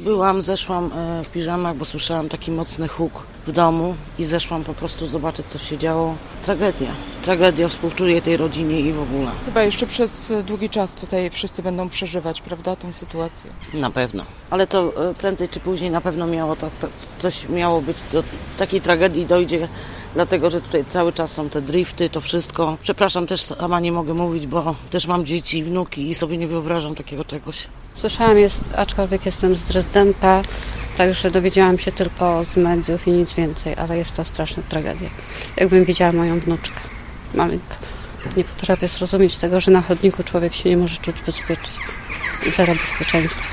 Zeszłam w piżamach, bo słyszałam taki mocny huk w domu i zeszłam po prostu zobaczyć, co się działo. Tragedia, współczuję tej rodzinie i w ogóle. Chyba jeszcze przez długi czas tutaj wszyscy będą przeżywać, prawda, tę sytuację? Na pewno. Ale to prędzej czy później na pewno coś miało być, do takiej tragedii dojdzie, dlatego że tutaj cały czas są te drifty, to wszystko. Przepraszam, też sama nie mogę mówić, bo też mam dzieci i wnuki i sobie nie wyobrażam takiego czegoś. Słyszałam, aczkolwiek jestem z Dresdenka, także dowiedziałam się tylko z mediów i nic więcej, ale jest to straszna tragedia. Jakbym widziała moją wnuczkę, maleńką. Nie potrafię zrozumieć tego, że na chodniku człowiek się nie może czuć bezpiecznie i zero bezpieczeństwa.